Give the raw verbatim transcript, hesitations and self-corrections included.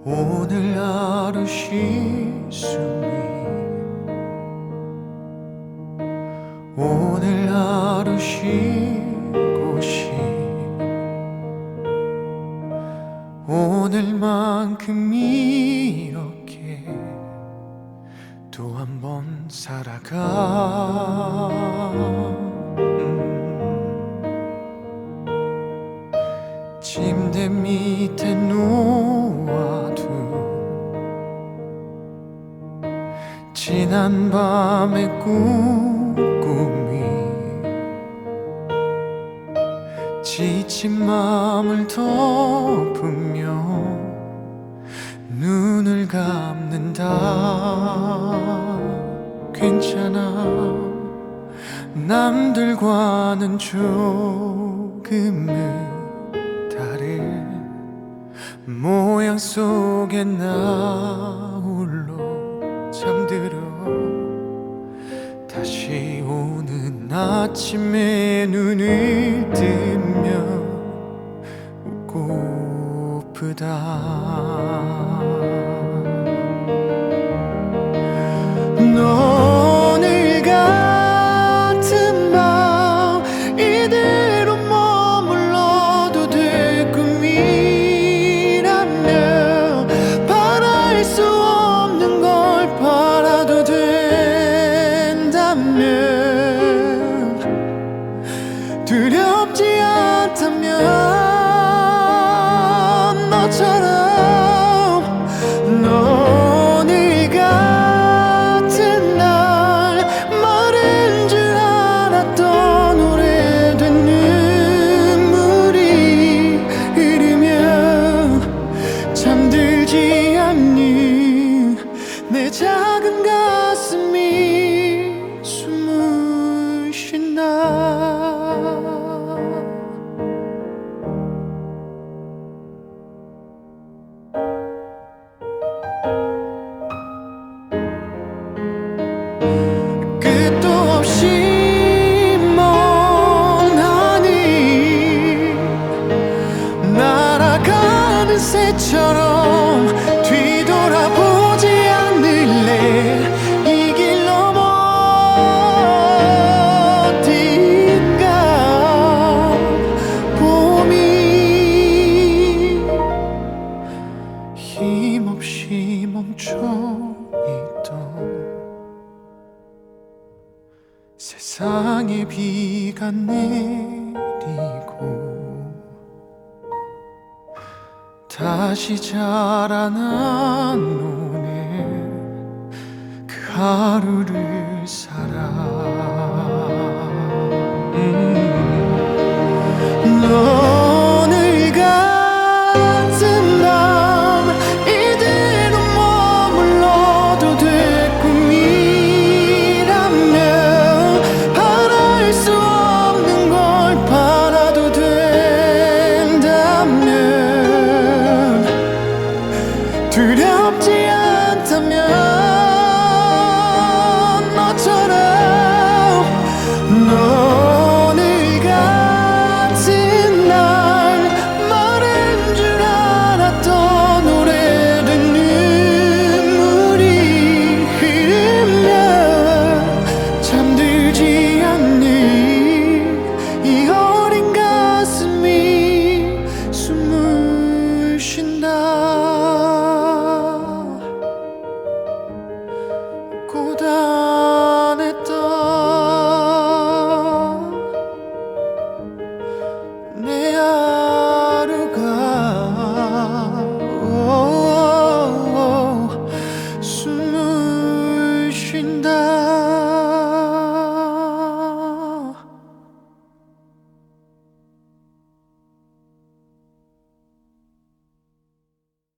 오늘 하루 쉴수니 오늘 하루 쉴 곳이 오늘만큼 이렇게 또 한 번 살아가 음. 침대 밑에 놓아둔 지난 밤의 꿈꾸미 지친 마음을 덮으며 눈을 감는다. 괜찮아, 남들과는 조금은 다른 모양 속에 나 홀로 잠들어 다시 오는 아침에 눈을 뜨면 웃고프다. 오늘 같은 밤 이대로 머물러도 될 꿈이라면 바랄 수 없는 걸 바라도 된다면 두렵지 않다면 너처럼 오늘 같은 날 마른 줄 알았던 오래된 눈물이 흐르면 잠들지 않는 내 작은 가슴이 숨을 쉰다. 끝도 없이 먼 하늘 날아가는 새처럼 뒤돌아보지 않을래. 이 길 넘어 어딘가 봄이 힘없이 멈춰있던 세상에 비가 내리고 다시 자라난 오늘 그 하루를 살아. 음. 오늘 같은 밤 이대로 머물러도 될 꿈이라면 바랄 수 없는 걸 바라도 된다면 두렵지 않다면